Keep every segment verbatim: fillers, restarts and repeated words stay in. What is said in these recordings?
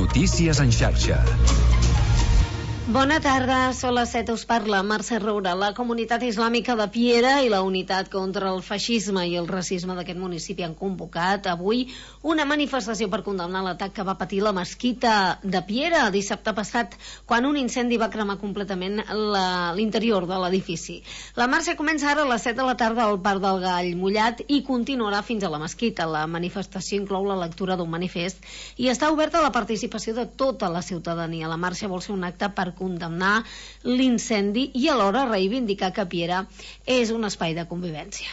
Notícies en xarxa. Bona tarda, són les set, us parla Mercè Roura. La comunitat islàmica de Piera i la unitat contra el feixisme i el racisme d'aquest municipi han convocat avui una manifestació per condemnar l'atac que va patir la mesquita de Piera dissabte passat, quan un incendi va cremar completament l'interior de l'edifici. La marxa comença ara a les set de la tarda al Parc del Gall Mullat i continuarà fins a la mesquita. La manifestació inclou la lectura d'un manifest i està oberta a la participació de tota la ciutadania. La marxa vol ser un acte per condemnar l'incendi i alhora reivindicar que Piera és un espai de convivència.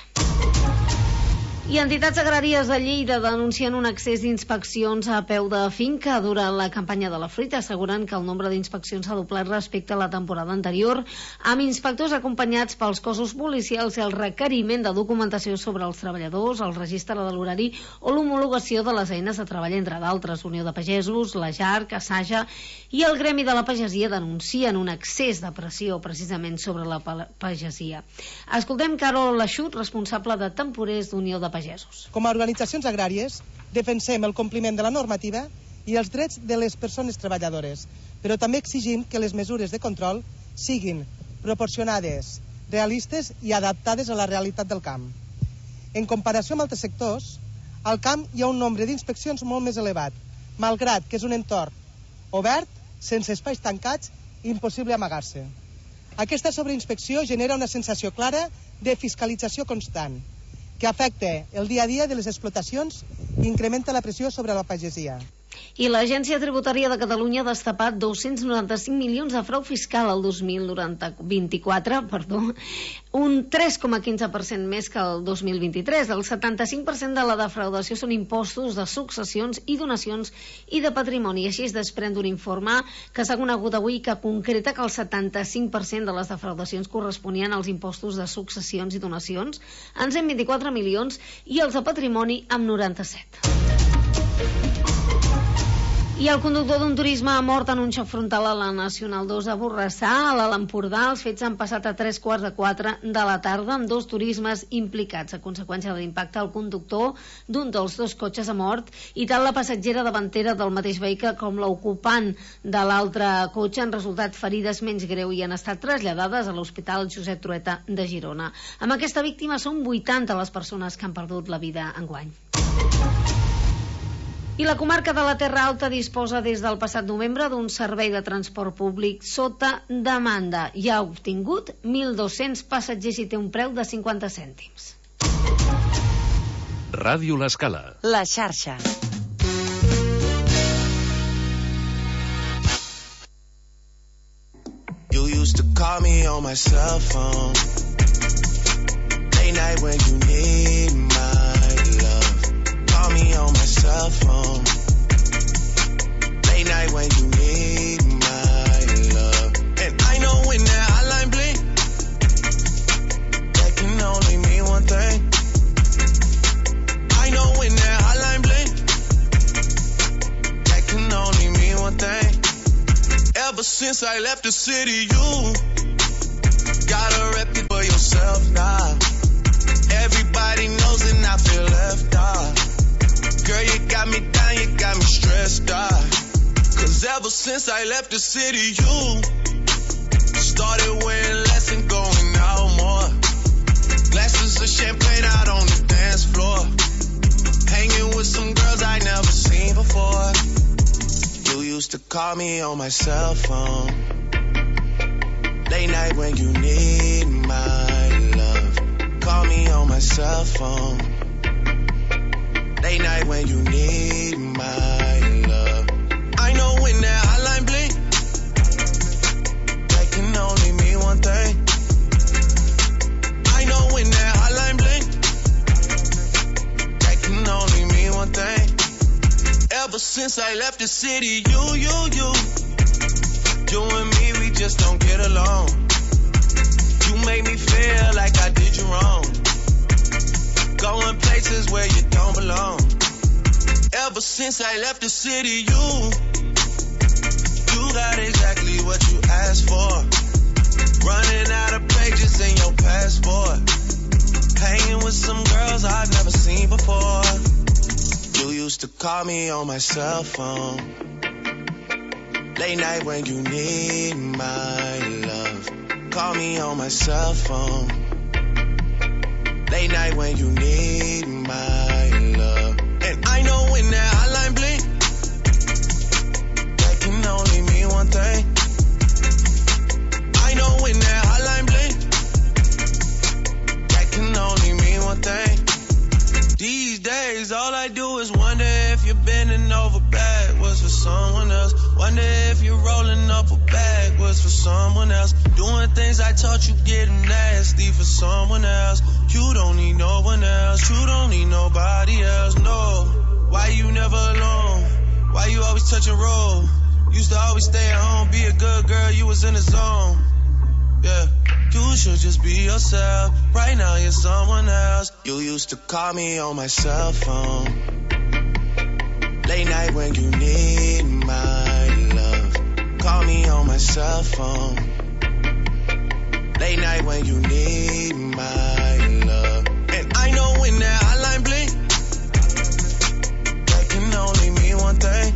I entitats agràries de Lleida denuncien un excés d'inspeccions a peu de finca durant la campanya de la fruita, asseguren que el nombre d'inspeccions s'ha doblat respecte a la temporada anterior, amb inspectors acompanyats pels cossos policials i el requeriment de documentació sobre els treballadors, el registre de l'horari o l'homologació de les eines de treball, entre d'altres. Unió de Pagesos, la Jarc, Assaja i el Gremi de la Pagesia denuncien un excés de pressió precisament sobre la pagesia. Escoltem Carol Laxut, responsable de temporers d'Unió de Pagesos. Com a organitzacions agràries defensem el compliment de la normativa i els drets de les persones treballadores, però també exigim que les mesures de control siguin proporcionades, realistes i adaptades a la realitat del camp. En comparació amb altres sectors, al camp hi ha un nombre d'inspeccions molt més elevat, malgrat que és un entorn obert, sense espais tancats i impossible amagar-se. Aquesta sobreinspecció genera una sensació clara de fiscalització constant, que afecta el dia a dia de les explotacions i incrementa la pressió sobre la pagesia. I l'Agència Tributària de Catalunya ha destapat dos-cents noranta-cinc milions de frau fiscal el dos mil vint-i-quatre, perdó, un tres coma quinze per cent més que el dos mil vint-i-tres. El setanta-cinc per cent de la defraudació són impostos de successions i donacions i de patrimoni. Així es desprèn d'un informe que s'ha conegut avui que concreta que el setanta-cinc per cent de les defraudacions corresponien als impostos de successions i donacions en cent vint-i-quatre milions i els de patrimoni amb noranta-set. I el conductor d'un turisme ha mort en un xoc frontal a la Nacional dos a Borrassà, a l'Alt Empordà. Els fets han passat a tres quarts de quatre de la tarda amb dos turismes implicats. A conseqüència de l'impacte, el conductor d'un dels dos cotxes ha mort i tant la passatgera davantera del mateix vehicle com l'ocupant de l'altre cotxe han resultat ferides menys greu i han estat traslladades a l'Hospital Josep Trueta de Girona. Amb aquesta víctima són vuitanta les persones que han perdut la vida enguany. I la comarca de la Terra Alta disposa des del passat novembre d'un servei de transport públic sota demanda. Ja ha obtingut mil dos-cents passatgers i té un preu de cinquanta cèntims. Ràdio L'Escala. La xarxa. You used to call me on my cell phone late night when you need my Call me on my cell phone late night when you need my love. And I know when that hotline blink, that can only mean one thing. I know when that hotline blink, that can only mean one thing. Ever since I left the city, you gotta rep it for yourself now. Everybody knows and I feel left out. Girl, you got me down, you got me stressed out. Cause ever since I left the city, you started wearing less and going out more. Glasses of champagne out on the dance floor. Hanging with some girls I never seen before. You used to call me on my cell phone late night when you need my love. Call me on my cell phone late night when you need my love. I know when that hotline blink, that can only mean one thing. I know when that hotline blink, that can only mean one thing. Ever since I left the city, you, you, you, you and me, we just don't get along. You make me feel like I did you wrong. Going places where you don't belong. Ever since I left the city, you You got exactly what you asked for. Running out of pages in your passport. Hanging with some girls I've never seen before. You used to call me on my cell phone Late night when you need my love. Call me on my cell phone. Late night when you need my love. And I know when that hotline blink, that can only mean one thing. I know when that hotline blink, that can only mean one thing. These days, all I do is wonder if you're bending over backwards for someone else. Wonder if you're rolling up or backwards for someone else. Doing things I taught you getting nasty for someone else. You don't need no one else. You don't need nobody else. No. Why you never alone? Why you always touch and roll? Used to always stay at home, be a good girl. You was in the zone. Yeah. You should just be yourself. Right now you're someone else. You used to call me on my cell phone. Late night when you need my love. Call me on my cell phone. Late night when you need my love. And I know when that hotline blink, that can only mean one thing.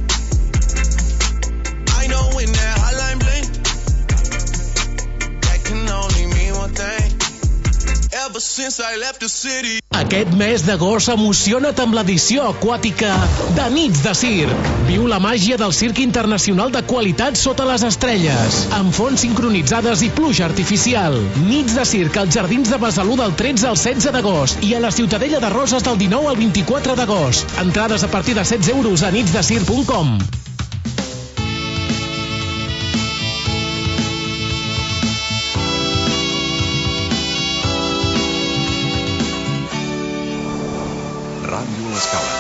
I know when that hotline blink, that can only mean one thing. Ever since I left the city. Aquest mes d'agost emociona't amb l'edició aquàtica de Nits de Circ. Viu la màgia del circ internacional de qualitat sota les estrelles, amb fonts sincronitzades i pluja artificial. Nits de Circ als Jardins de Besalú del tretze al setze d'agost i a la Ciutadella de Roses del dinou al vint-i-quatre d'agost. Entrades a partir de setze euros a nits de circ punt com. Ràdio L'Escala.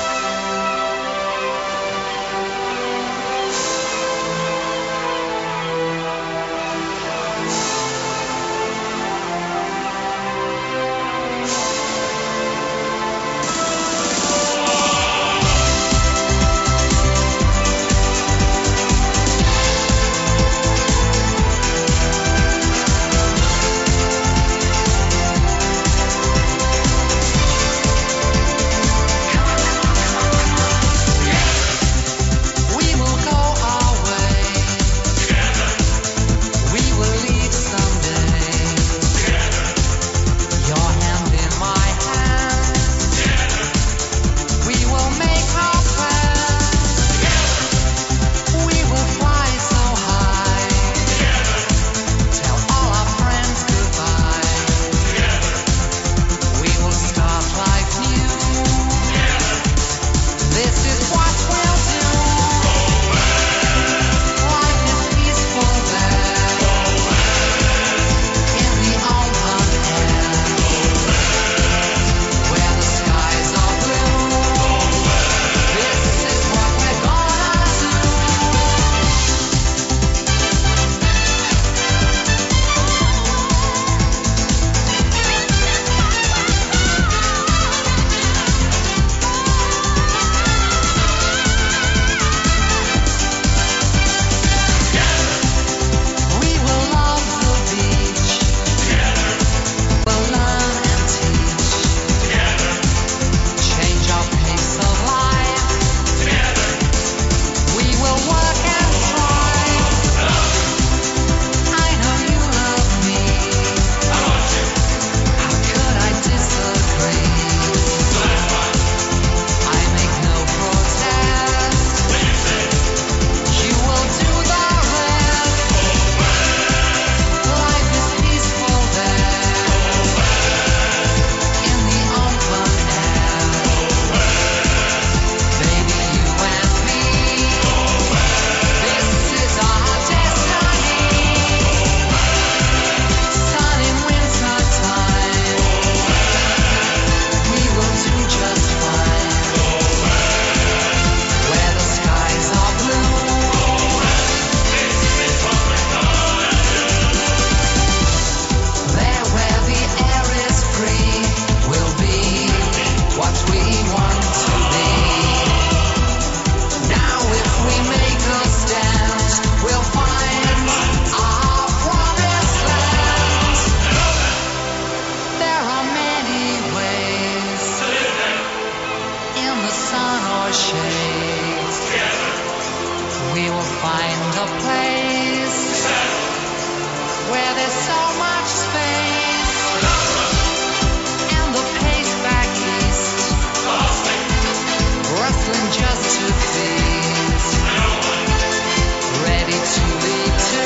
a place where there's so much space, and the pace back east, rustling just to please, ready to lead to.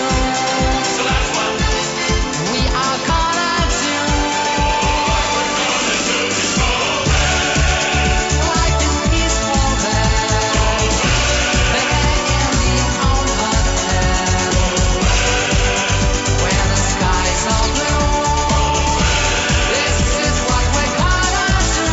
We are gonna do. Life is peaceful there, there in the overhead, where the skies are blue. This is what we're gonna do.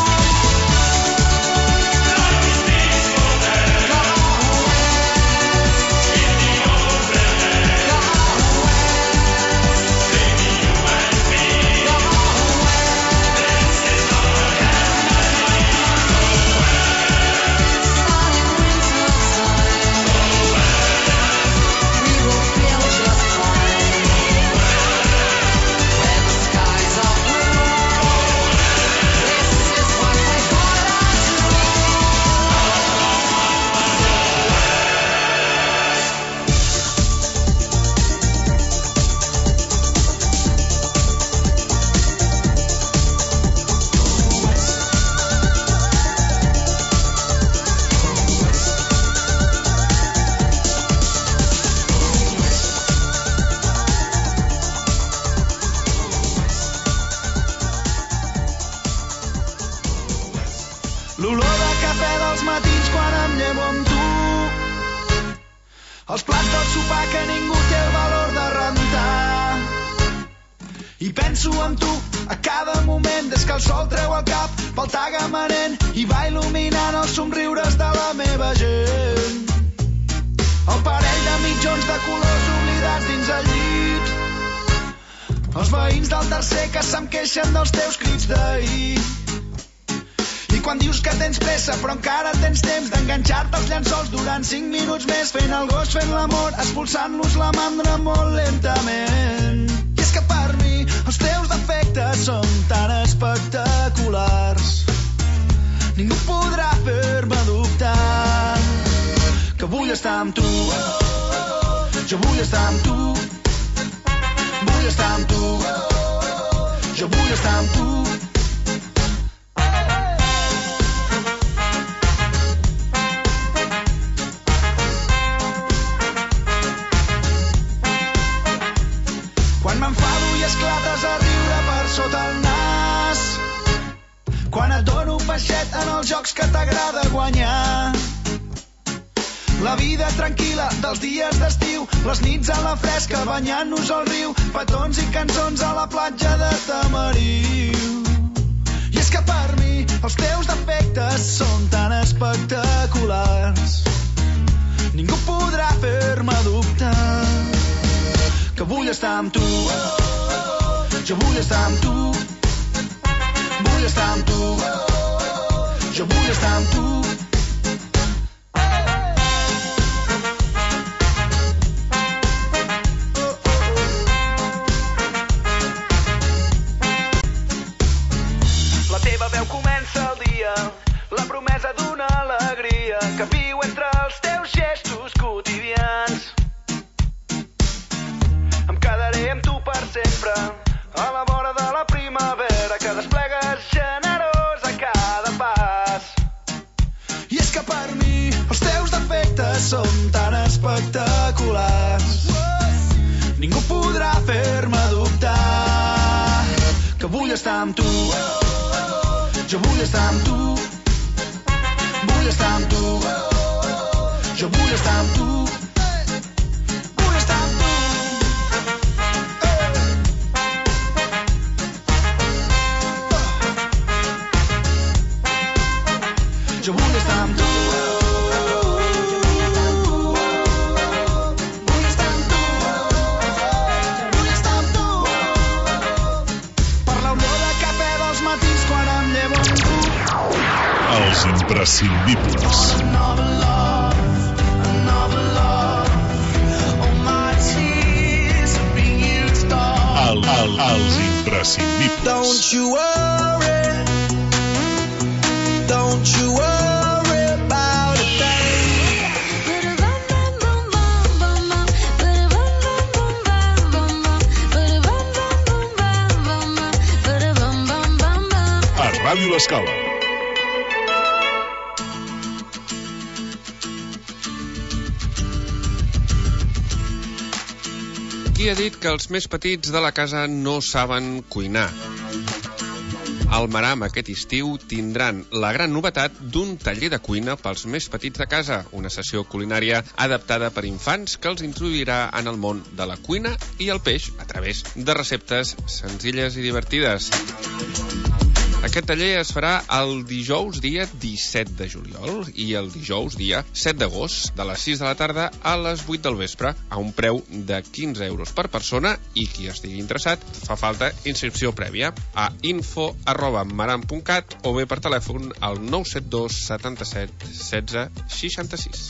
Life is peaceful there. Go west. In the overhead. Go west. Baby, you and me. Go west. This is our sun in winter time. We will feel just fine. Where the skies are blue. This is what we're gonna do. L'olor de cafè dels matins quan em llevo amb tu. Els plats del sopar que ningú té el valor de rentar. I penso en tu a cada moment des que el sol treu el cap pel tagamanent i va il·luminant els somriures de la meva gent. El parell de mitjons de colors oblidats dins el llit. Els veïns del tercer que se'm queixen dels teus crits d'ahir. I quan dius que tens pressa però encara tens temps d'enganxar-te als llençols durant cinc minuts més, fent el gos, fent l'amor, expulsant-los la mandra molt lentament. I és que per mi els teus defectes són tan espectaculars, ningú podrà fer-me dubtar que vull estar amb tu. Jo vull estar amb tu. Vull estar amb tu. Jo vull estar amb tu. Quan m'enfado i esclates a riure per sota el nas, quan et dono peixet en els jocs que t'agrada guanyar, la vida tranquil·la dels dies d'estiu, les nits a la fresca banyant-nos al riu, petons i cançons a la platja de Tamariu. I és que per mi els teus defectes són tan espectaculars, ningú podrà fer-me dubtar que vull estar amb tu. Jo vull estar amb tu. Vull estar amb tu. Jo vull estar amb tu. La teva veu comença el dia, la promesa d'una alegria que viu entre els teus gestos quotidians. Em quedaré amb tu per sempre, a la vora de la primavera que desplegues generós a cada pas. I és que per mi els teus defectes són tan espectaculars, ningú podrà fer-me dubtar que vull estar amb tu. Jo vull estar amb tu. Vull estar amb tu. Jo vull estar amb tu. Vull estar amb tu. Jo vull estar amb tu. Vull estar amb tu. Vull estar amb tu. Per l'olor de cafè dels matins quan em llevo amb tu. Els imprescindibles. Another love, another love. All my tears are being used up. El, el, els imprescindibles. Don't you worry. Don't you worry about a thing. Ràdio L'Escala. Qui ha dit que els més petits de la casa no saben cuinar? Al Maram aquest estiu tindran la gran novetat d'un taller de cuina pels més petits de casa, una sessió culinària adaptada per infants que els introduirà en el món de la cuina i el peix a través de receptes senzilles i divertides. Aquest taller es farà el dijous dia disset de juliol i el dijous dia set d'agost, de les sis de la tarda a les vuit del vespre, a un preu de quinze euros per persona, i qui estigui interessat fa falta inscripció prèvia a info arroba maram punt cat o bé per telèfon al nou set dos setanta-set setze seixanta-sis.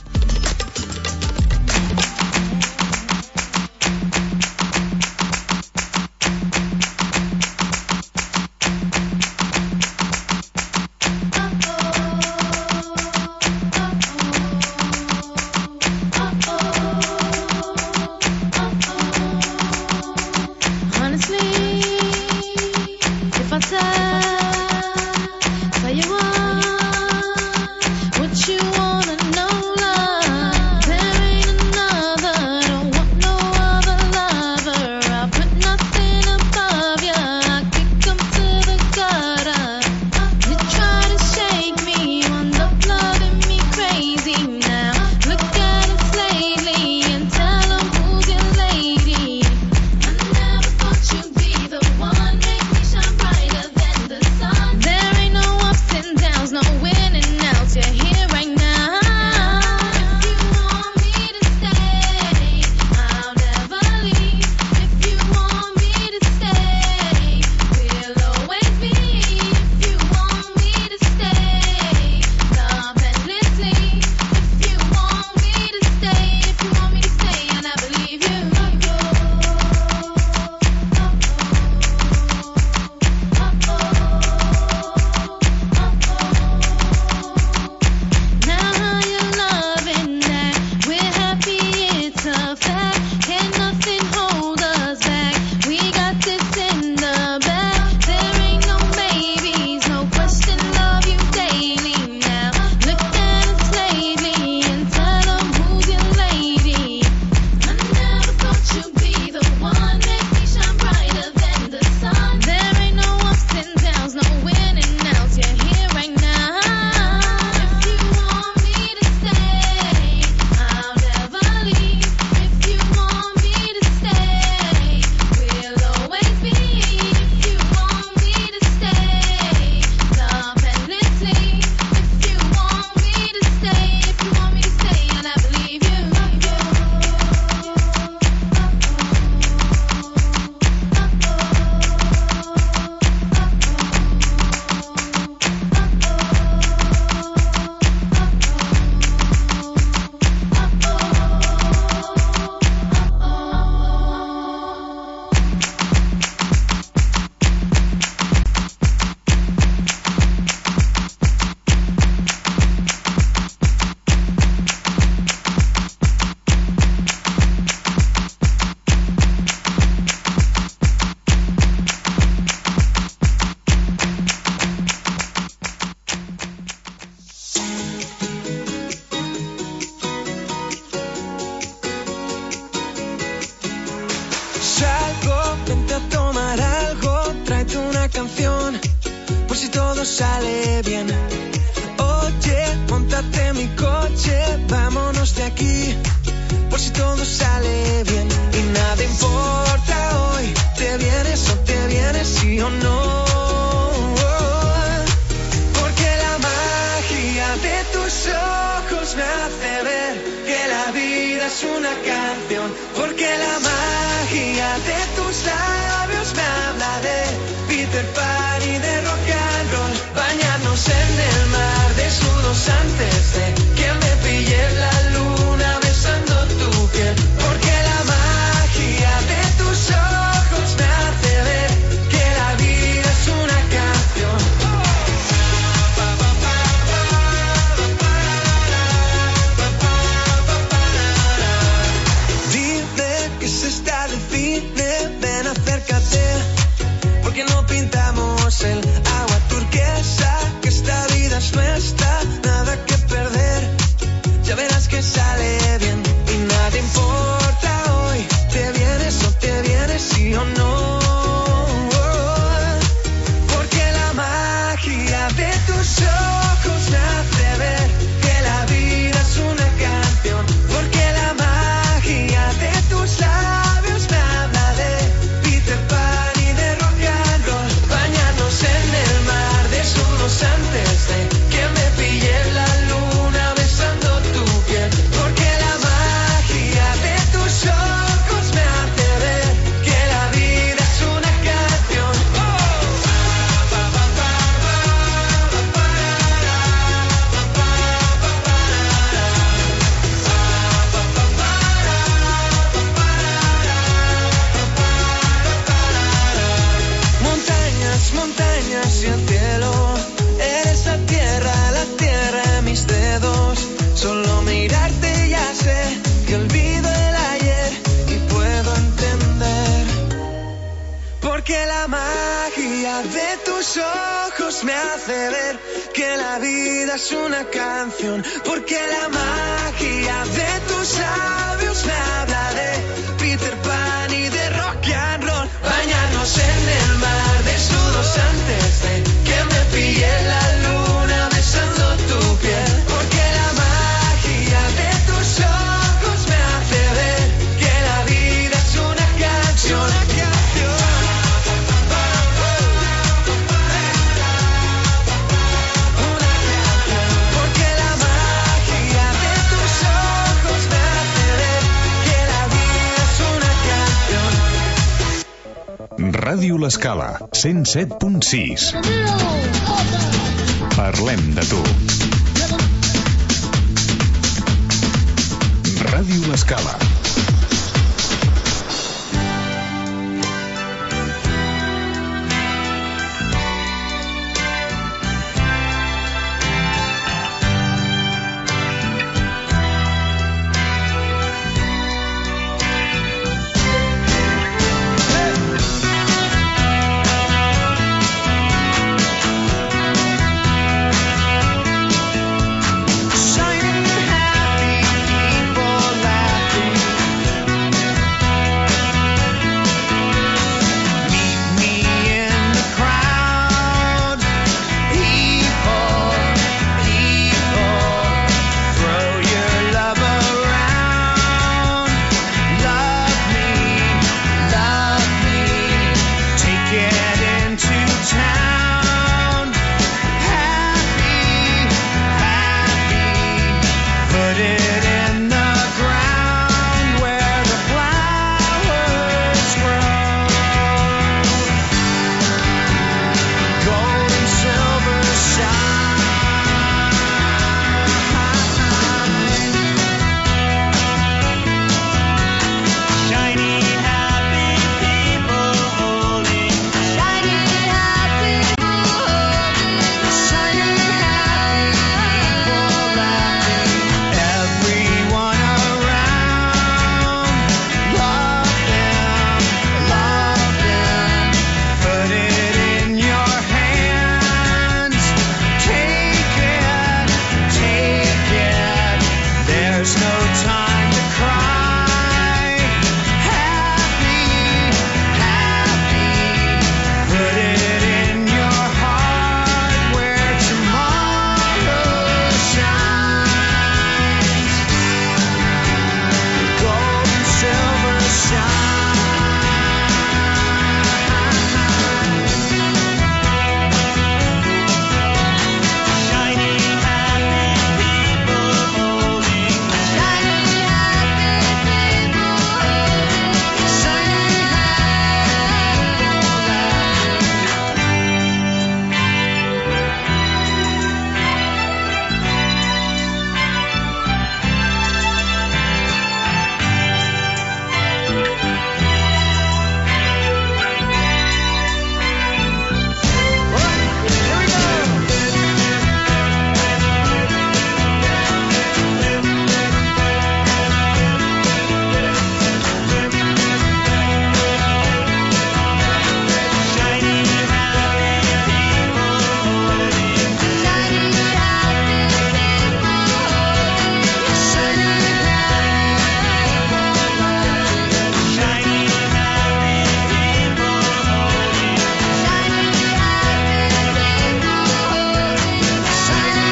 canción, por si todo sale bien. Oye, móntate en mi coche, vámonos de aquí, por si todo sale bien. Y nada importa hoy, te vienes o te vienes, sí o no. Porque la magia de tus ojos me hace ver que la vida es una canción. Porque la magia de tus labios me habla de Peter Pan y de rock and roll. Bañarnos en el mar desnudos antes de que me pille la luna besando tu piel. Porque la magia de tus ojos me hace ver que la vida es una canción. Dime que se está de cine, ven acércate, porque no pintamos el agua turquesa. tus ojos me hace ver que la vida es una canción, porque la magia de tus labios me habla de Peter Pan y de rock and roll. Bañarnos en el mar desnudos antes de que me pille la luna besando tu piel, porque la magia de tus ojos me hace ver que la vida es una canción, una canción. Porque la magia de tus ojos me hace ver que la vida es una canción. Ràdio L'Escala, cent set punt sis. Parlem de tu. Ràdio L'Escala. Shining happy people laughing. Meet me in the crowd. People, people, throw your love around. Love me, love me, take it into town. Happy, happy, put it in the ground where the flowers grow. Gold and silver shine. Shiny, happy people holding hands. Shiny, happy people holding. Shiny, happy people laughing. Everyone around, love them, love them. Put it in your hands. Take it, take it. There's no time to cry. Happy, happy. Put it in your heart where tomorrow shines. Gold and silver shine. Shiny, happy people holding hands. Shiny, happy people holding. Shiny, happy people laughing. Here we go. Shiny, happy people holding. Shiny, happy people holding. Shiny, happy people laughing. Shiny, happy people holding. Shiny, happy people holding. Shiny,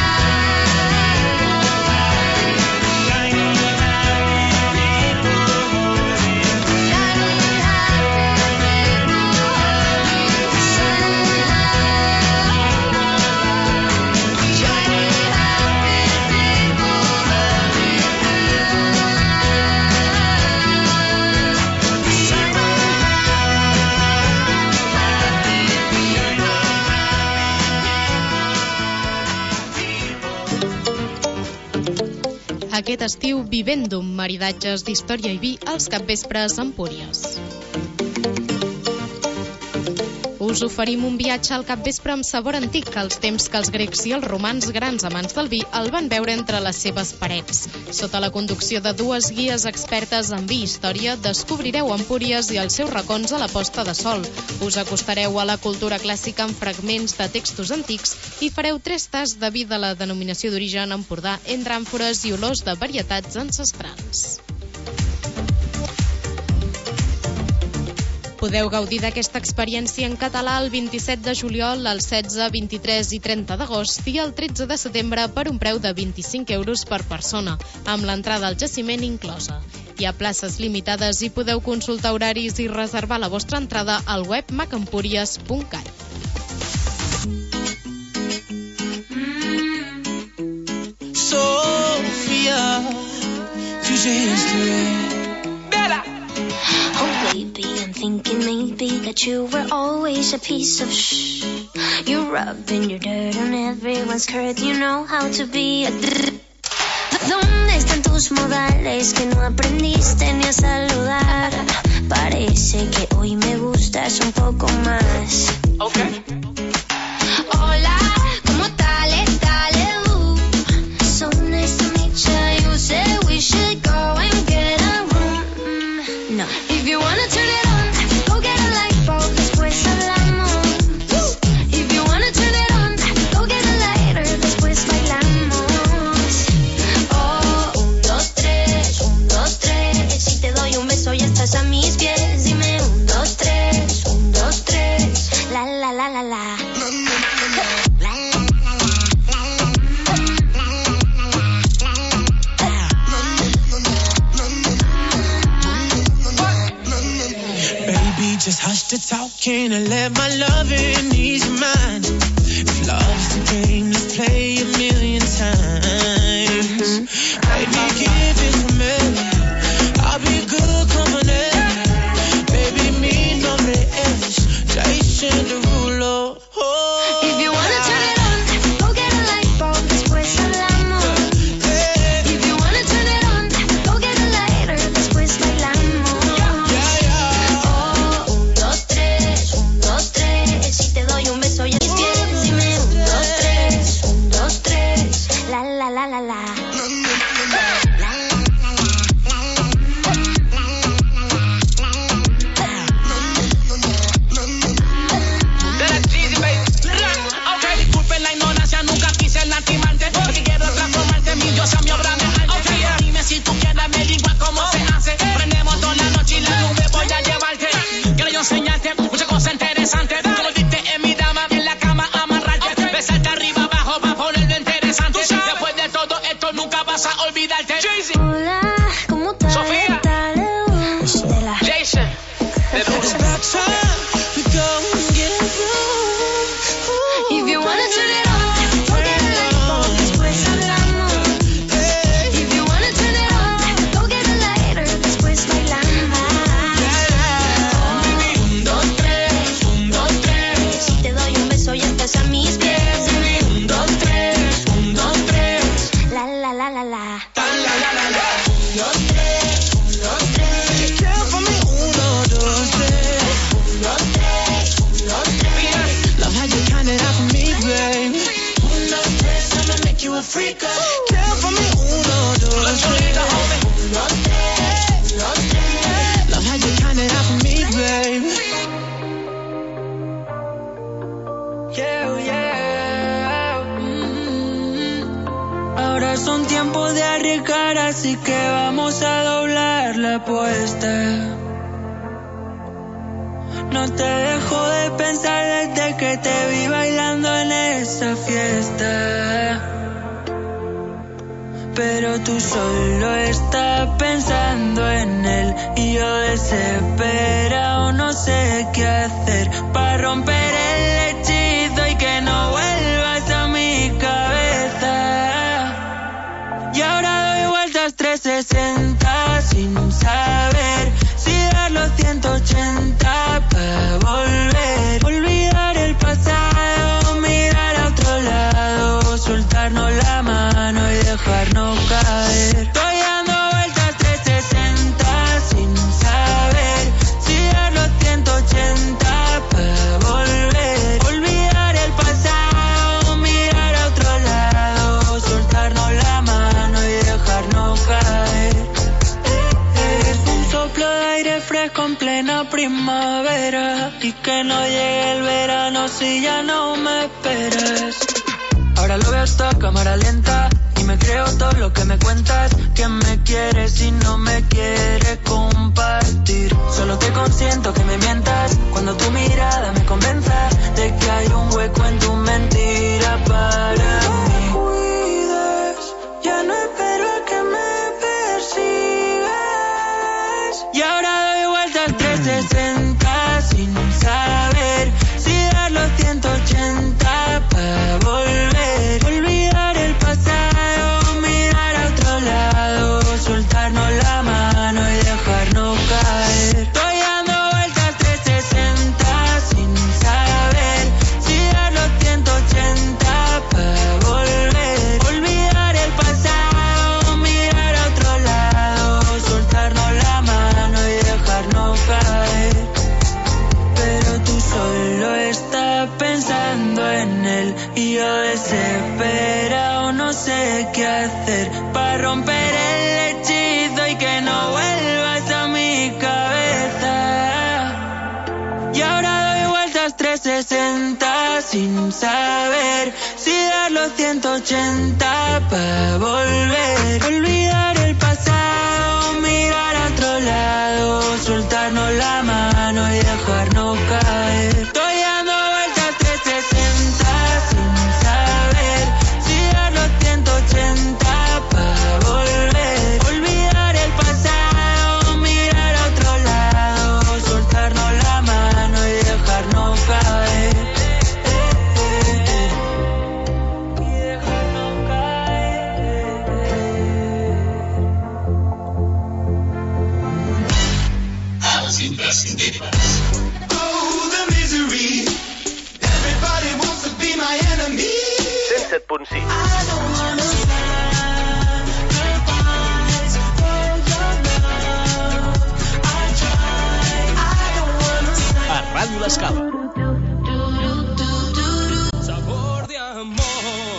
Aquest estiu Vivendum, maridatges d'història i vi als capvespres a Empúries. Us us oferim un viatge al capvespre amb sabor antic, als temps que els grecs i els romans, grans amants del vi, el van veure entre les seves parets. Sota la conducció de dues guies expertes en vi i història, descobrireu Empúries i els seus racons a la posta de sol. Us acostareu a la cultura clàssica amb fragments de textos antics i fareu tres tasts de vi de la denominació d'origen Empordà entre àmfores i olors de varietats ancestrals. Podeu gaudir d'aquesta experiència en català el vint-i-set de juliol, el setze, vint-i-tres i trenta d'agost i el tretze de setembre per un preu de vint-i-cinc euros per persona, amb l'entrada al jaciment inclosa. Hi ha places limitades i podeu consultar horaris i reservar la vostra entrada al web macempúries punt cat. Sofia, tu Oh baby, I'm thinking maybe that you were always a piece of shh. You're rubbing your dirt on everyone's skirt. You know how to be a d- ¿Dónde están tus modales que no aprendiste ni a saludar? Parece que hoy me gustas un poco más. Okay. Hola, ¿cómo tal? Dale, uh. So nice to meet you. You said we should go and get a room. Mm, no. If you wanna turn it on, go get a light bulb, después hablamos. If you wanna turn it on, go get a lighter, después bailamos. Oh, un, dos, tres, un, dos, tres. Si te doy un beso ya estás a mis pies. Dime un, dos, tres, un, dos, tres. La, la, la, la, la. Just hush the talking and let my loving ease your mind. If love's the game, let's play a million times. Baby, give it to me. I'll be good company. Baby, mi nombre es Jason Derulo. Oh. If you wanna turn it on, go get a light bulb, después hablamos. If you wanna turn it on, go get a lighter, después bailamos. Si te doy un beso ya mis pies, dime un, dos, tres, un, dos, tres, la, la, la, la, la. Ok, disculpen la ignorancia, nunca quise lastimarte, porque quiero transformarte mi diosa, mi obra de arte. Ok, dime si tú quieres averiguar cómo se hace. Prendemos toda la noche y la nube voy a llevarte. Quiero yo enseñarte muchas cosas interesantes. Vas a olvidarte. Hola, ¿cómo tal? Sofía. Dale, uh, de la Jason. If you wanna turn it on, go get a light bulb, después hablamos. If you wanna turn it on, go get a lighter, después bailamos. Oh, un, dos, tres, un, dos, tres. Si te doy un beso ya estás a mis pies. Un, dos, tres, un, dos, tres. La, la, la, la, la. Un, dos, tres, un, dos, tres. Care for me, uno, dos, tres. Un, dos, tres, un, dos, tres. Love how you count it out for me, babe. Uno, tres, I'ma make you a freak. Care for me, uno, dos, tres. Uno, tres, uno, tres. Love how you count it out for me, babe. Yeah, yeah. Mm-hmm. Ahora son tiempos de arriesgar, así que vamos a doblar la apuesta. No te dejo de pensar desde que te vi bailando en esa fiesta. Pero tú solo estás pensando en él y yo desesperado no sé qué hacer para romper el hechizo y que no vuelvas a mi cabeza. Y ahora doy vueltas trescientos sesenta sin saber si dar los ciento ochenta para volver. Olvidar el pasado, mirar a otro lado, soltarnos la mano y dejarnos caer. Estoy dando vueltas trescientos sesenta sin saber si dar los ciento ochenta para volver. amanezco en plena primavera y que no llegue el verano si ya no me esperas. Ahora lo veo hasta cámara lenta y me creo todo lo que me cuentas, que me quieres y no me quieres compartir. Solo te consiento que me mientas cuando tu mirada me convenza de que hay un hueco en tu mentira para mí. Cuides, ya no espero a que me persigas. Y ahora doy vueltas trescientos sesenta sin saber si dar los ciento ochenta para volver. Olvidar el pasado, mirar a otro lado, soltarnos la mano y dejarnos caer. Estoy dando vueltas trescientos sesenta sin saber si dar los ciento ochenta para volver. Olvidar el pasado, mirar a otro lado, soltarnos la mano y dejarnos caer. Pero tú solo estás pensando en él y yo desesperado no sé qué hacer para romper el hechizo y que no vuelvas a mi cabeza. Y ahora doy vueltas trescientos sesenta sin saber si dar los ciento ochenta para volver. Olvidar el pasado, mirar a otro lado, soltarnos la mano y dejarnos caer. Estoy dando vueltas trescientos sesenta sin saber si dar los ciento ochenta para volver. Olvidar el pasado, mirar a otro lado, soltarnos la mano y dejarnos caer. Y dejarnos caer. Los imprescindibles. Oh, the misery. Everybody wants to be my enemy. cent set punt sis. I don't wanna sacrifice for your love. I try. I don't wanna A Ràdio L'Escala. Sabor de amor,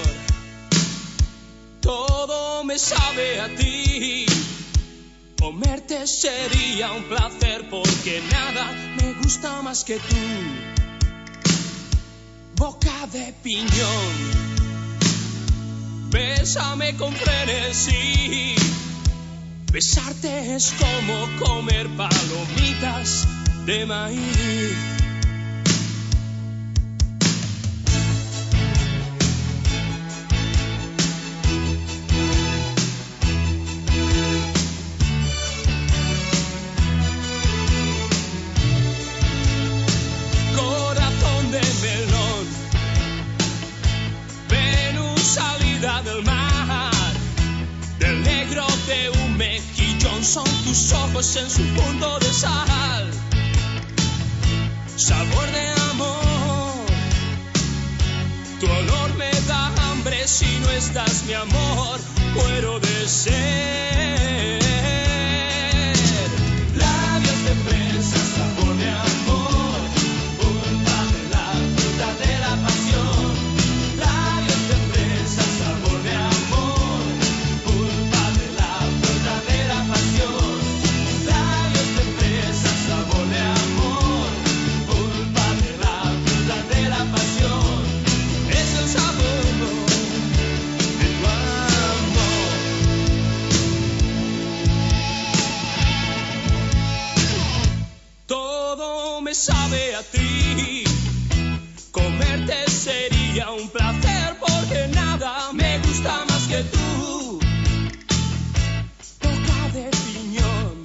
todo me sabe a ti. Comerte sería un placer porque nada me gusta más que tú. Boca de piñón, bésame con frenesí. Besarte es como comer palomitas de maíz. Corazón de melón, Venus salida del mar, del negro de un mejillón son tus ojos en su punto de sal. Sabor de amor, tu olor me da hambre si no estás mi amor, muero de sed. Labios de fresa, sabor de amor, pulpa de la fruta de la pasión. Labios de fresa, sabor de amor, pulpa de la fruta de la pasión. Labios de fresa, sabor de amor, pulpa de la fruta de la pasión. Es el sabor de tu amor. Todo me sabe a ti. Comerte sería un placer porque nada me gusta más que tú. Boca de piñón,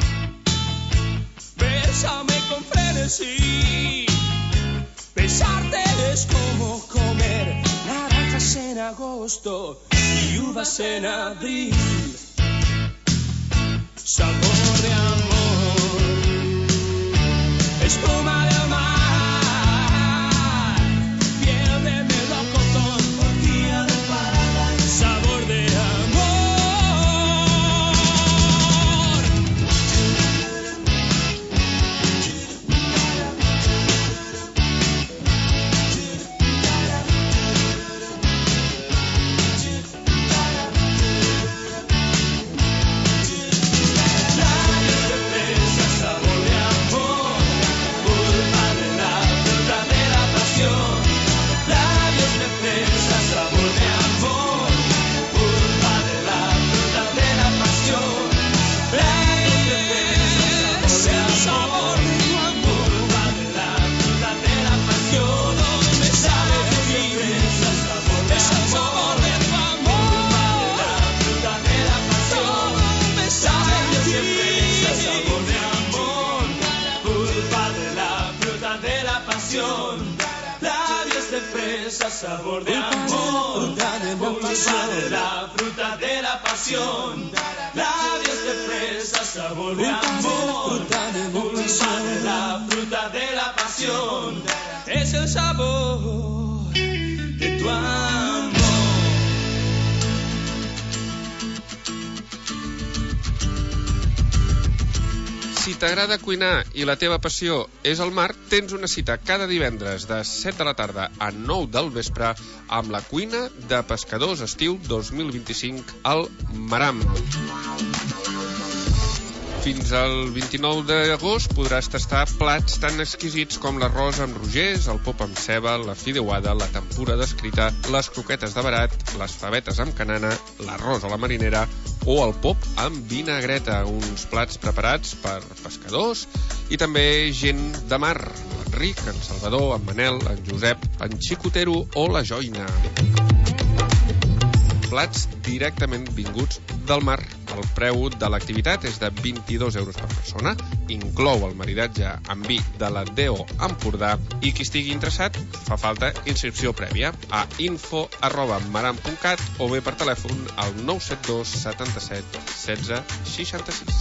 bésame con frenesí. Besarte es como comer naranjas en agosto y uvas en abril. Sabor de amor, espuma del mar, piel de melocotón, tortilla de parada, sabor de amor. Labios de fresa, sabor de sabor de amor, pulpa de la fruta de la pasión, labios de fresa, sabor de amor, pulpa de la fruta de la pasión, es el sabor de tu amor. Si t'agrada cuinar i la teva passió és el mar, tens una cita cada divendres de set de la tarda a nou del vespre amb la cuina de Pescadors Estiu dos mil vint-i-cinc al Maram. Fins al vint-i-nou d'agost podràs tastar plats tan exquisits com l'arròs amb rogers, el pop amb ceba, la fideuada, la tempura descrita, les croquetes de barat, les favetes amb canana, l'arròs a la marinera o el pop amb vinagreta, uns plats preparats per pescadors i també gent de mar, l'Enric, en Salvador, en Manel, en Josep, en Xicotero o la Joina. Plats directament vinguts del mar. El preu de l'activitat és de vint-i-dos euros per persona, inclou el maridatge amb vi de la D O Empordà i qui estigui interessat fa falta inscripció prèvia a info arroba maram punt cat o bé per telèfon al nou set dos setanta-set setze seixanta-sis.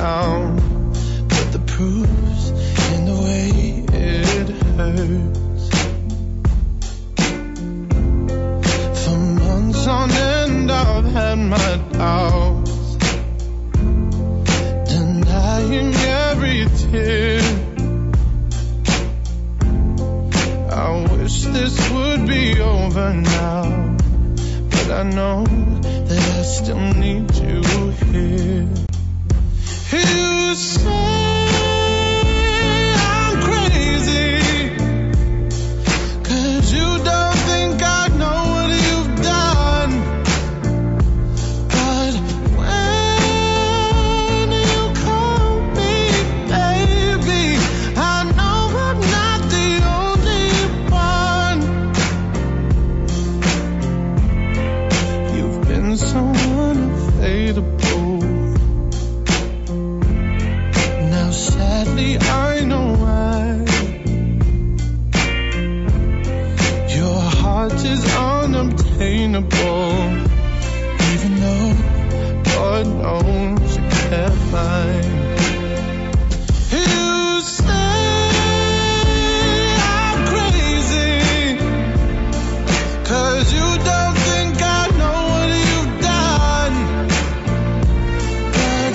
down, but the proof's in the way it hurts. For months on end I've had my doubts, denying every tear. I wish this would be over now, but I know that I still need you here. You say I'm crazy, 'cause you don't think I know what you've done. But when you call me baby, I know I'm not the only one. You've been so unavailable. Now sadly I know why. Your heart is unobtainable, even though God knows you can't find. You say I'm crazy, 'cause you don't think I know what you've done. But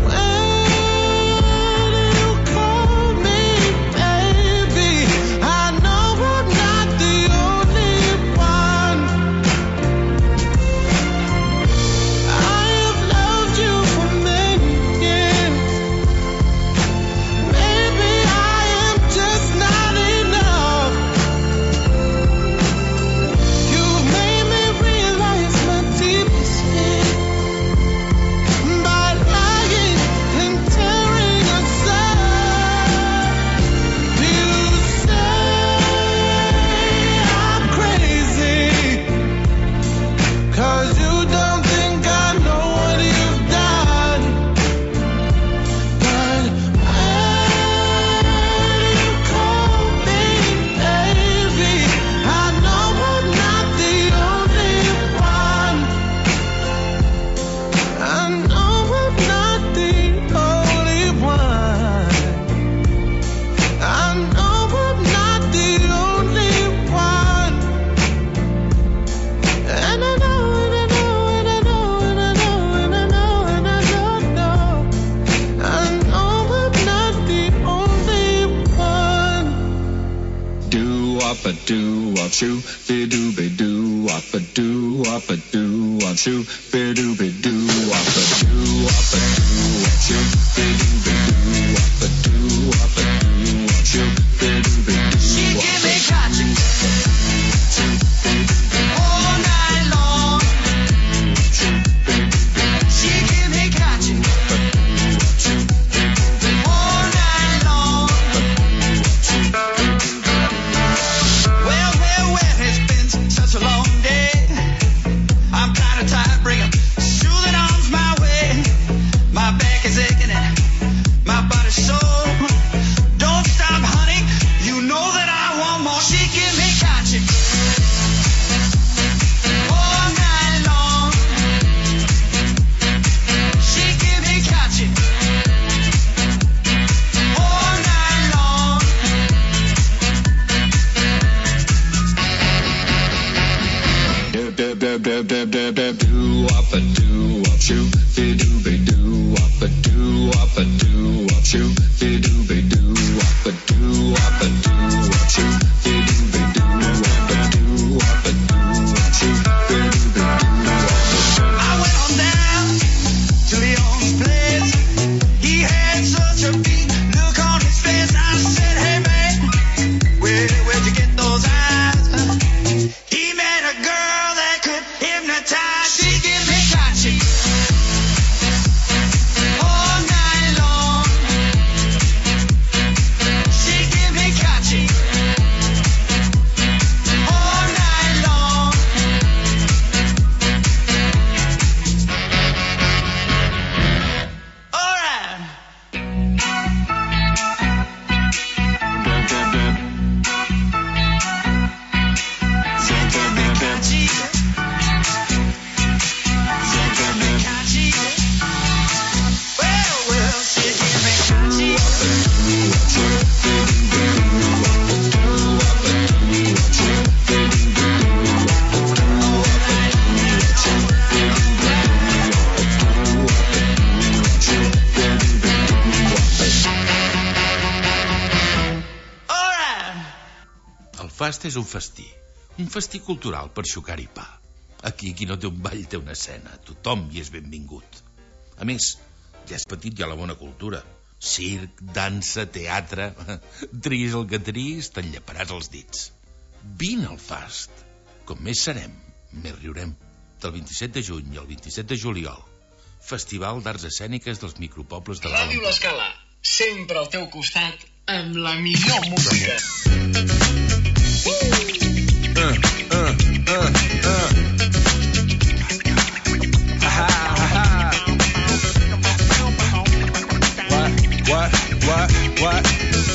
when you call me baby, I know I'm not the only one. I have loved you for many years. Maybe I am just not enough. You've made me realize my deepest fear by lying and tearing us apart. You say I'm crazy, 'cause you don't think I know what you've done. But when you call me baby, I know I'm not the only one. I know I'm not the only one. I know I'm not the only one. And I know, and I know, and I know, and I know, and I know, and I don't know. I know I'm not the only one. Do wop a do wop shoo, be do be do wop a do wop a do wop shoo, be do be do wop a do wop a do wop shoo, be do be do wop a do wop a do wop shoo, be do be do. She give me gotcha all night long. She give me gotcha all night long. Well, well, well, it's been such a long day. I'm kinda tired, bring 'em soothing arms my way. My back is aching and my body's sore. Don't stop, honey, you know that I want more. She give me gotcha all night long. She give me gotcha all night long. Dub dub dub dub dub dub dub do wop a do wop shoo, be do be do wop a do wop a do wop shoo, be do be do wop a do wop a do wop shoo, be do be do wop a do wop a do wop shoo, be do be do wop a do. I went on down to Leon's place. He had such a big look on his face. I said, hey man, where, where'd you get those eyes? He met a girl that could hypnotize. She give me gotcha all night long. She give me gotcha all night long. All right. Fast és un festí. Un festí cultural per xucar-hi pa. Aquí, qui no té un ball, té una escena. Tothom hi és benvingut. A més, ja és petit, hi ha la bona cultura. Circ, dansa, teatre... Tris el que tris, te'n lleparàs els dits. Vine al Fast. Com més serem, més riurem. Del vint-i-set de juny al vint-i-set de juliol. Festival d'Arts Escèniques dels micropobles de l'Alt Ràdio L'Escala, sempre al teu costat, amb la millor música. Uh, uh, uh, uh. Ha, ha, ha. What, what, what, what?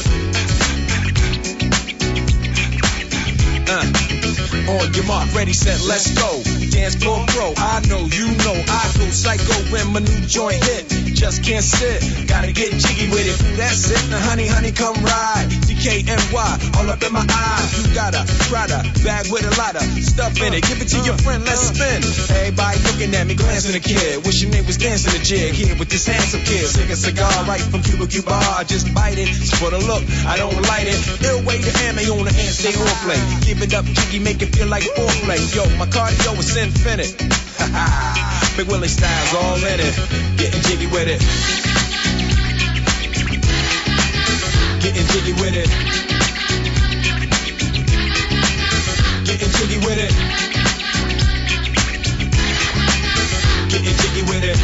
Uh. On your mark, ready, set, let's go. Dance floor pro, I know, you know, I go psycho when my new joint hit. Just can't sit, gotta get jiggy with it. That's it, now honey, honey, come ride. D K N Y, all up in my eye. You got a Prada bag with a lot of stuff in it. Give it to your friend, let's spin. Everybody looking at me, glancing a kid. Wishing they was dancing a jig here with this handsome kid. Sick a cigar right from Cuba Cuba. I just bite it, it's for the look, I don't light it. Ill way to ammo on the hand, stay on play. Give it up, jiggy, make it feel like foreplay. Yo, my cardio is infinite. Big Willie style's all in it. Getting jiggy with it. Getting jiggy with it. Getting jiggy with it. Getting jiggy with it.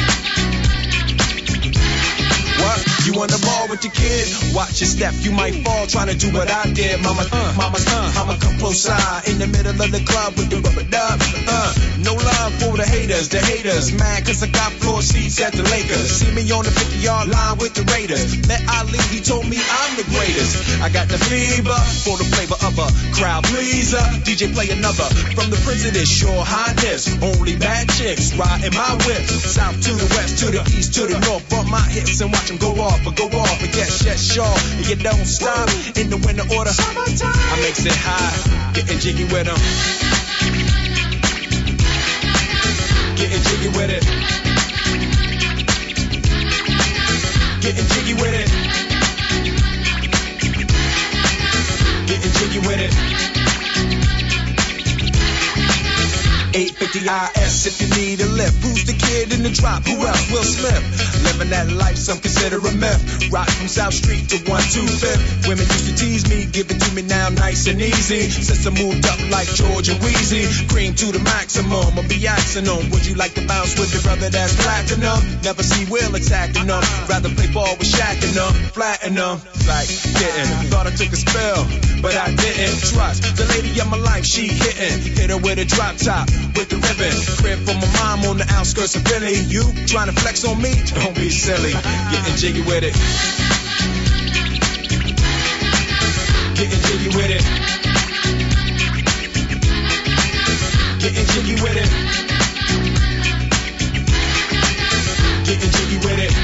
What? You on the ball with your kid? Watch your step, you might fall trying to do what I did. Mama, uh, mama, uh, mama, come close side in the middle of the club with the rubber dub. Uh, no love for the haters, the haters. Mad cause I got floor seats at the Lakers. See me on the fifty-yard line with the Raiders. Met Ali, he told me I'm the greatest. I got the fever for the flavor of a crowd pleaser. D J play another from the Prince of this Your Highness. Only bad chicks riding my whip. South to the west, to the east, to the north. Bump my hips and watch them go off. But go off and yes, yes, sure. And you don't stop in the winter order. I makes it high, getting jiggy with them. Getting jiggy with it. Getting jiggy with it. Getting jiggy with it. eight fifty I S if you need a lift. Who's the kid in the drop? Who else? Will Smith. Living that life, some consider a myth. Rock from South Street to one two fifth. Women used to tease me, give it to me now nice and easy. Since I moved up like George and Wheezy, cream to the maximum. I'll be asking them, would you like to bounce with your brother that's platinum? Never see Will attacking them. Rather play ball with Shaq and them, flatten them. Like, didn't. Thought I took a spell, but I didn't. Trust the lady of my life, she hitting. Hit her with a drop top. With the ribbon, crib for my mom on the outskirts of Philly. You trying to flex on me? Don't be silly. Getting jiggy with it. Getting jiggy with it. Getting jiggy with it. Getting jiggy with it.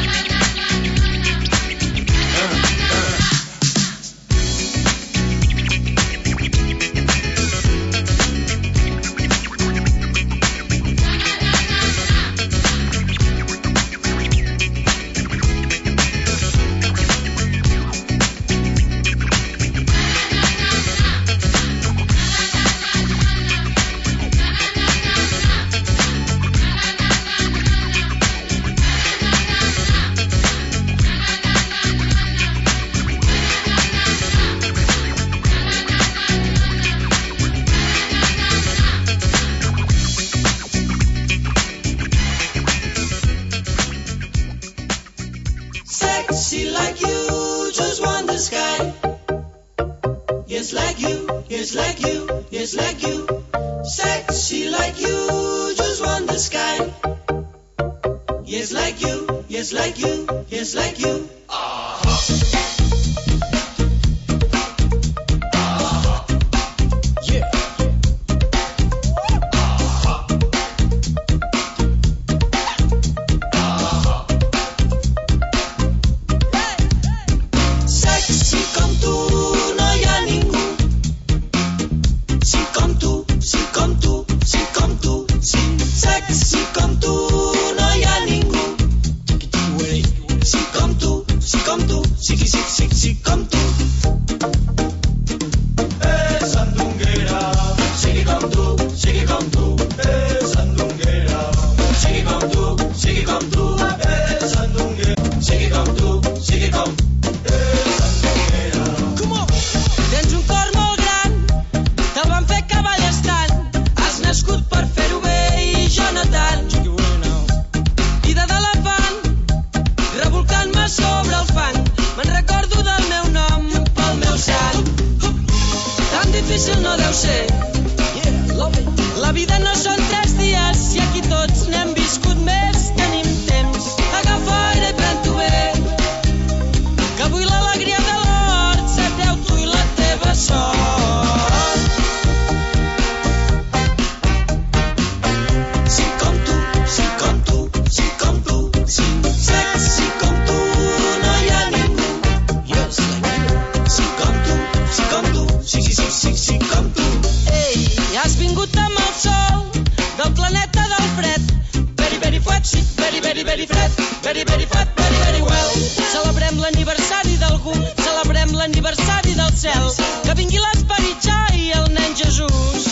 Yes, like you, yes, like you, yes, like you. Sexy like you, just want the sky. Yes, like you, yes, like you, yes, like you. Sexy com tu no hi ha ningú. Si com tu ser. La vida no són tres dies i aquí tots n'hem viscut més. Tenim temps, agafa aire i pren-t'ho bé, que avui l'alegria de l'hort sap greu tu i la teva sort. Si com tu, si com tu, si com tu, si sexy com tu no hi ha ningú. Si com tu, si com tu, si, si, si, si, si com tu. Ei, has vingut amb el sol del planeta del fred. Very, very fred, sí, very, very, very fred. Very, very fred, very, very well. Celebrem l'aniversari d'algú, celebrem l'aniversari del cel. Que vingui l'esperit Xai i el nen Jesús.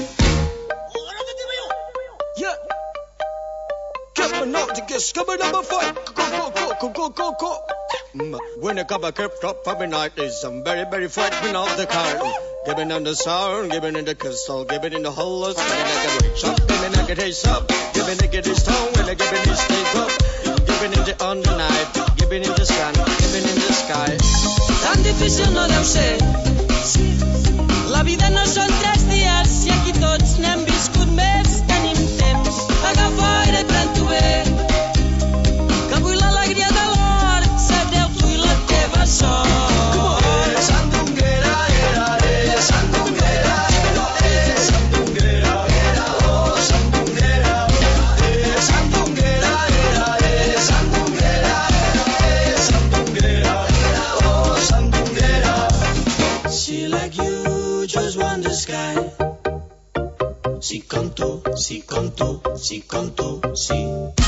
Yeah. Coming up to get coming number five. Go, go, go, go, go, go, go. Mm, When I come, I kept up every night. Is I'm very, very frightening of the car. Giving in the sound, giving in the crystal, giving in the hollows, giving in the reach up, giving in the taste up, giving in the stone, and giving in stay up, giving in the on the night, giving in the sun, giving in the sky. Tan difícil no deu ser. La vida no són tres dies i aquí tots n'hem viscut més. Tenim temps, agafa aire i pren-t'ho bé, que avui l'alegria de l'hort sap greu tu i la teva sort. Sandunguera, era, era, sandunguera, era, sandunguera, era, oh, sandunguera, era, sandunguera, era, era, sandunguera, era, sandunguera, era, oh, sandunguera. She like you just want the sky. Si com tu, si com tu, si com tu, si.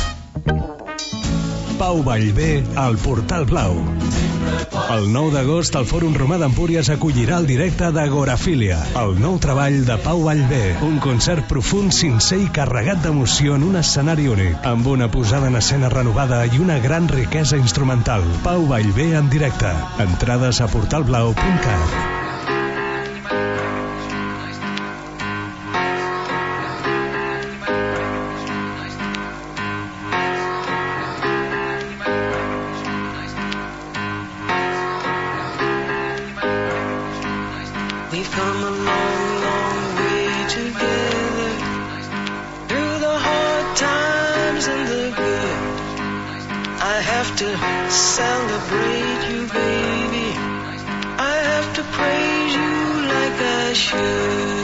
Pau Vallvé al Portal Blau. El nou d'agost el Fòrum Romà d'Empúries acollirà el directe d'Agorafília, el nou treball de Pau Vallvé. Un concert profund, sincer i carregat d'emoció en un escenari únic, amb una posada en escena renovada i una gran riquesa instrumental. Pau Vallvé en directe. Entrades a portal blau punt cat. We've come a long, long way together, through the hard times and the good. I have to celebrate you, baby. I have to praise you like I should.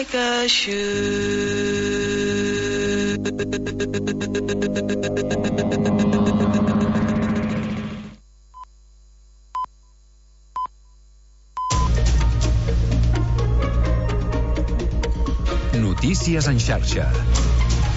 like I should. Notícies en xarxa.